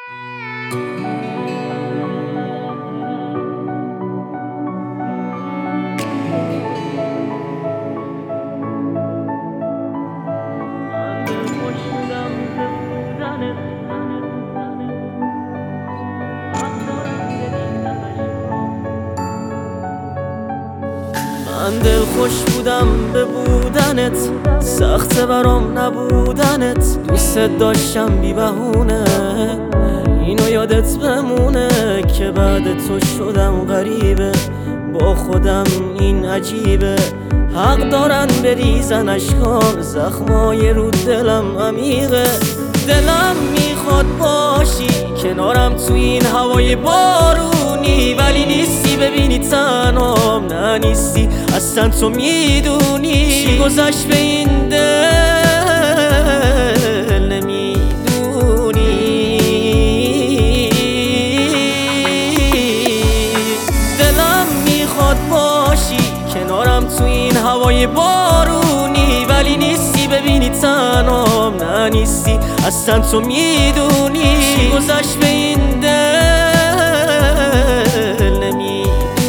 من دلخوش بودم به بودنت، سخته برام نبودنت. دوست داشتم بی بهونه، اینو یادت بمونه که بعد تو شدم غریبه. با خودم این عجیبه، حق دارن بریزن اشکام، زخمای رو دلم عمیقه. دلم میخواد باشی کنارم تو این هوای بارونی، ولی نیستی ببینی تنهام، نه نیستی اصلا. تو میدونی چی گذشت به این دل، نمیدونی. دلم میخواد باشی کنارم تو این هوای بارونی، ولی نیستی ببینی تنهام، نه نیستی اصلا. تو میدونی چی گذشت به این دل، نمیدونی.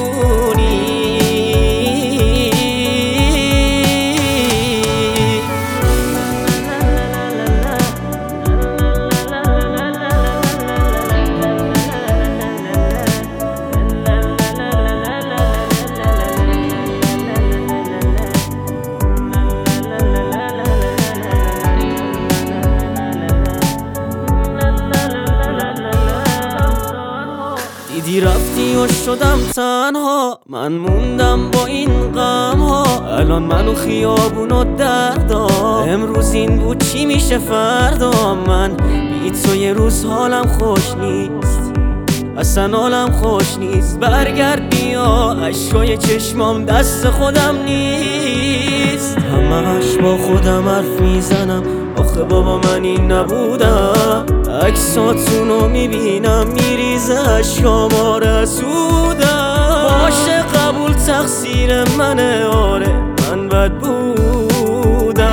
دیدی رفتی و شدم تنها، من موندم با این غم ها. الان منو خیابون و دردا، امروز این بود چی میشه فردا. من بی تو یه روز حالم خوش نیست، اصلا حالم خوش نیست. برگرد بیا، اشکای چشمام دست خودم نیست. همش با خودم حرف میزنم، آخه بابا من این نبودم. عکساتونو میبینم میریزه اشکام رسودم. باشه قبول تقصیر منه، آره من بد بودم.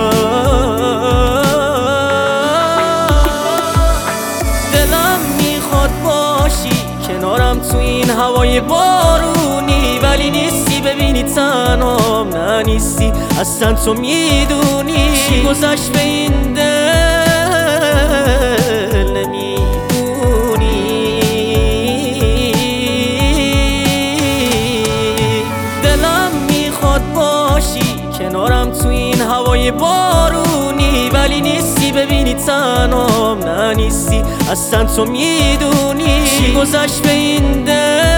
دلم میخواد باشی کنارم تو این هوای بارونی، ولی نیستی ببینی تنهام، نه نیستی اصلا. تو میدونی چی گذشت به این دل، نمیدونی. دلم میخواد باشی کنارم تو این هوای بارونی، ولی نیستی ببینی تنهام، نه نیستی اصلا. تو میدونی چی گذشت به این دل.